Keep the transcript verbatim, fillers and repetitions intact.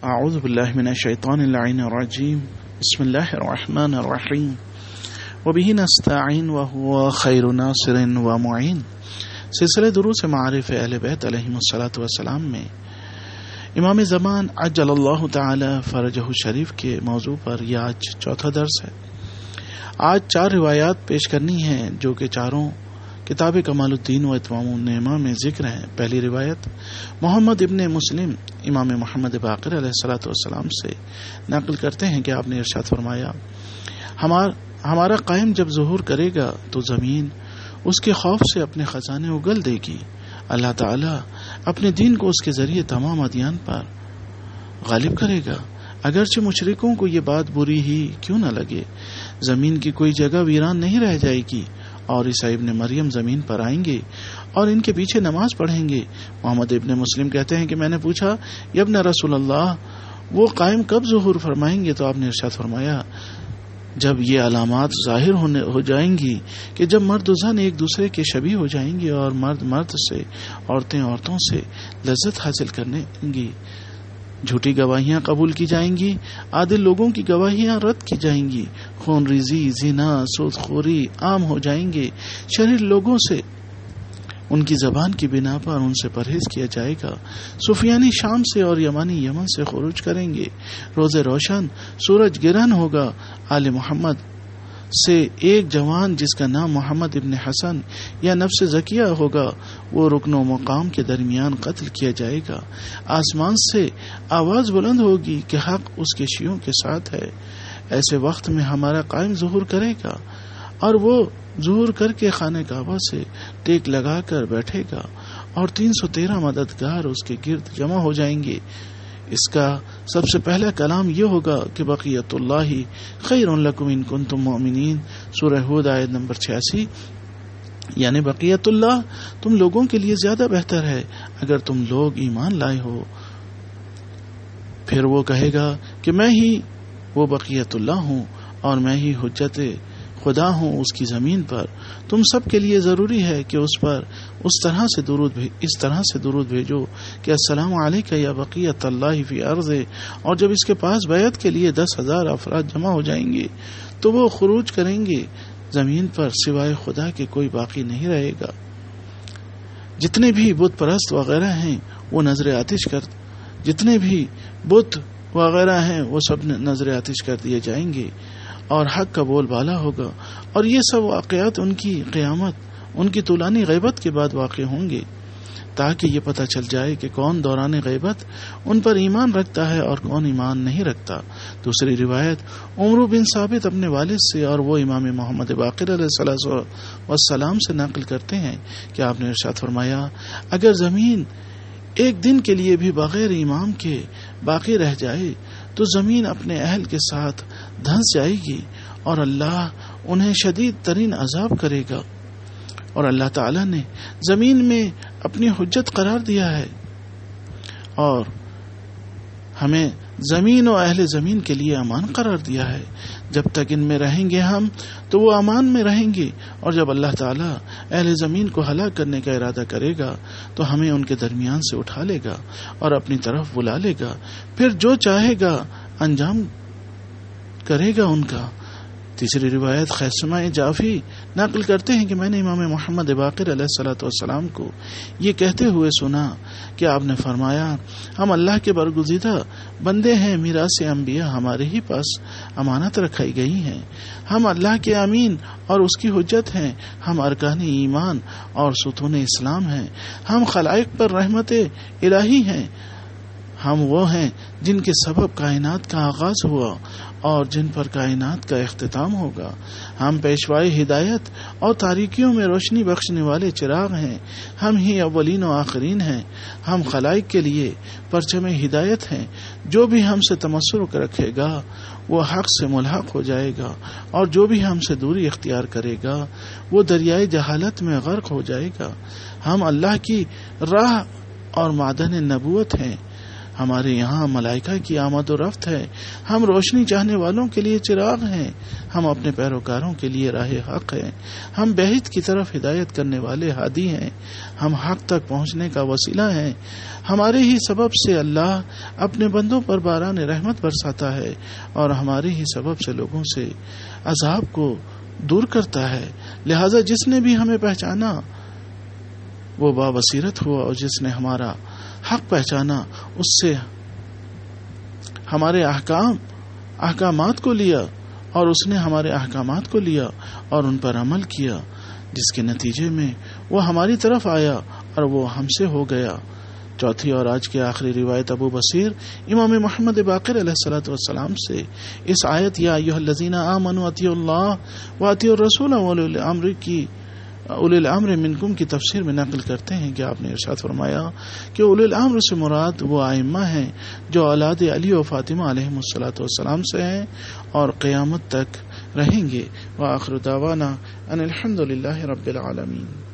اعوذ باللہ من الشیطان اللعین الرجیم بسم اللہ الرحمن الرحیم وبہ نستعین وہو خیر ناصر ومعین. سلسلہ دروس معارف اہل بیت علیہم الصلاۃ والسلام میں امام زمان عجل اللہ تعالی فرجہ شریف کے موضوع پر یہ آج چوتھا درس ہے. آج چار روایات پیش کرنی ہیں جو کہ چاروں کتاب کمال الدین و اتمام النعمہ میں ذکر ہیں. پہلی روایت محمد ابن مسلم امام محمد باقر علیہ الصلوۃ والسلام سے نقل کرتے ہیں کہ آپ نے ارشاد فرمایا، ہمار ہمارا قائم جب ظہور کرے گا تو زمین اس کے خوف سے اپنے خزانے اگل دے گی. اللہ تعالی اپنے دین کو اس کے ذریعے تمام ادیان پر غالب کرے گا. اگرچہ مشرکوں کو یہ بات بری ہی کیوں نہ لگے، زمین کی کوئی جگہ ویران نہیں رہ جائے گی اور عیسیٰ ابن مریم زمین پر آئیں گے اور ان کے پیچھے نماز پڑھیں گے. محمد ابن مسلم کہتے ہیں کہ میں نے پوچھا، یا ابن رسول اللہ، وہ قائم کب ظہور فرمائیں گے؟ تو آپ نے ارشاد فرمایا، جب یہ علامات ظاہر ہونے ہو جائیں گی کہ جب مرد و زن ایک دوسرے کے شبیہ ہو جائیں گے اور مرد مرد سے، عورتیں عورتوں سے لذت حاصل کرنے گی، جھوٹی گواہیاں قبول کی جائیں گی، عادل لوگوں کی گواہیاں رد کی جائیں گی، خون ریزی، زنا، سود خوری عام ہو جائیں گے، شریر لوگوں سے ان کی زبان کی بنا پر ان سے پرہیز کیا جائے گا، سفیانی شام سے اور یمانی یمن سے خروج کریں گے، روز روشن سورج گرہن ہوگا، آل محمد سے ایک جوان جس کا نام محمد ابن حسن یا نفس زکیہ ہوگا وہ رکن و مقام کے درمیان قتل کیا جائے گا. آسمان سے آواز بلند ہوگی کہ حق اس کے شیعوں کے ساتھ ہے. ایسے وقت میں ہمارا قائم ظہور کرے گا اور وہ ظہور کر کے خانہ کعبہ سے ٹیک لگا کر بیٹھے گا اور تین سو تیرہ مددگار اس کے گرد جمع ہو جائیں گے. اس کا سب سے پہلا کلام یہ ہوگا کہ بقیت اللہ خیر لکم ان کنتم مؤمنین. سورہ ہود آیت نمبر چھیاسی، یعنی بقیت اللہ تم لوگوں کے لیے زیادہ بہتر ہے اگر تم لوگ ایمان لائے ہو. پھر وہ کہے گا کہ میں ہی وہ بقیت اللہ ہوں اور میں ہی حجت خدا ہوں اس کی زمین پر. تم سب کے لیے ضروری ہے کہ اس پر اس طرح سے درود اس طرح سے درود بھیجو کہ السلام علیکہ یا بقیت اللہ فی ارض. اور جب اس کے پاس بیعت کے لیے دس ہزار افراد جمع ہو جائیں گے تو وہ خروج کریں گے، زمین پر سوائے خدا کے کوئی باقی نہیں رہے گا. جتنے بھی بت پرست وغیرہ ہیں وہ نظر آتش کر جتنے بھی بت وغیرہ ہیں وہ سب نظر آتش کر دیے جائیں گے اور حق کا بول بالا ہوگا. اور یہ سب واقعات ان کی قیامت ان کی طولانی غیبت کے بعد واقع ہوں گے تاکہ یہ پتہ چل جائے کہ کون دوران غیبت ان پر ایمان رکھتا ہے اور کون ایمان نہیں رکھتا. دوسری روایت عمر بن ثابت اپنے والد سے اور وہ امام محمد باقر علیہ الصلوۃ والسلام سے نقل کرتے ہیں کہ آپ نے ارشاد فرمایا، اگر زمین ایک دن کے لیے بھی بغیر امام کے باقی رہ جائے تو زمین اپنے اہل کے ساتھ دھنس جائے گی اور اللہ انہیں شدید ترین عذاب کرے گا. اور اللہ تعالی نے زمین میں اپنی حجت قرار دیا ہے اور ہمیں زمین و اہل زمین کے لیے امان قرار دیا ہے. جب تک ان میں رہیں گے ہم تو وہ امان میں رہیں گے، اور جب اللہ تعالیٰ اہل زمین کو ہلاک کرنے کا ارادہ کرے گا تو ہمیں ان کے درمیان سے اٹھا لے گا اور اپنی طرف بلا لے گا، پھر جو چاہے گا انجام کرے گا ان کا. تیسری روایت خیثمہ جعفی نقل کرتے ہیں کہ میں نے امام محمد باقر علیہ الصلوۃ والسلام کو یہ کہتے ہوئے سنا کہ آپ نے فرمایا، ہم اللہ کے برگزیدہ بندے ہیں، میراث انبیاء ہمارے ہی پاس امانت رکھائی گئی ہیں، ہم اللہ کے امین اور اس کی حجت ہیں، ہم ارکان ایمان اور ستون اسلام ہیں، ہم خلائق پر رحمت الہی ہیں، ہم وہ ہیں جن کے سبب کائنات کا آغاز ہوا اور جن پر کائنات کا اختتام ہوگا، ہم پیشوائے ہدایت اور تاریکیوں میں روشنی بخشنے والے چراغ ہیں، ہم ہی اولین و آخرین ہیں، ہم خلائق کے لیے پرچم ہدایت ہیں. جو بھی ہم سے تمسک رکھے گا وہ حق سے ملحق ہو جائے گا اور جو بھی ہم سے دوری اختیار کرے گا وہ دریائے جہالت میں غرق ہو جائے گا. ہم اللہ کی راہ اور معدن نبوت ہیں، ہمارے یہاں ملائکہ کی آمد و رفت ہے، ہم روشنی چاہنے والوں کے لیے چراغ ہیں، ہم اپنے پیروکاروں کے لیے راہ حق ہیں، ہم بہشت کی طرف ہدایت کرنے والے ہادی ہیں، ہم حق تک پہنچنے کا وسیلہ ہیں۔ ہمارے ہی سبب سے اللہ اپنے بندوں پر باران رحمت برساتا ہے اور ہمارے ہی سبب سے لوگوں سے عذاب کو دور کرتا ہے۔ لہذا جس نے بھی ہمیں پہچانا وہ بابصیرت ہوا، اور جس نے ہمارا حق پہچانا اس سے ہمارے احکام احکامات کو لیا، اور اس نے ہمارے احکامات کو لیا اور ان پر عمل کیا، جس کے نتیجے میں وہ ہماری طرف آیا اور وہ ہم سے ہو گیا۔ چوتھی اور آج کی آخری روایت ابو بصیر امام محمد باقر علیہ الصلوۃ والسلام سے اس آیت یا ایھا الذین آمنوا اطیعوا اللہ واطیعوا الرسول واولی الامر کی اولی الامر منکم کی تفسیر میں نقل کرتے ہیں کہ آپ نے ارشاد فرمایا کہ اولی الامر سے مراد وہ ائمہ ہیں جو اولاد علی و فاطمہ علیہم الصلوۃ والسلام سے ہیں اور قیامت تک رہیں گے۔ وآخر دعوانا ان الحمد للہ رب العالمین۔